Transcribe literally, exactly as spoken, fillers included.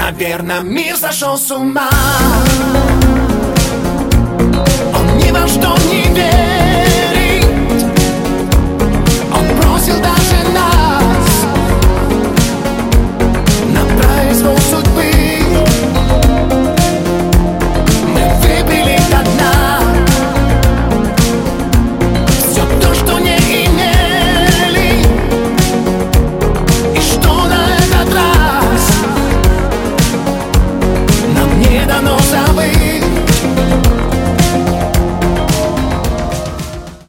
Наверное, мир сошел с ума. Он ни во что не верит.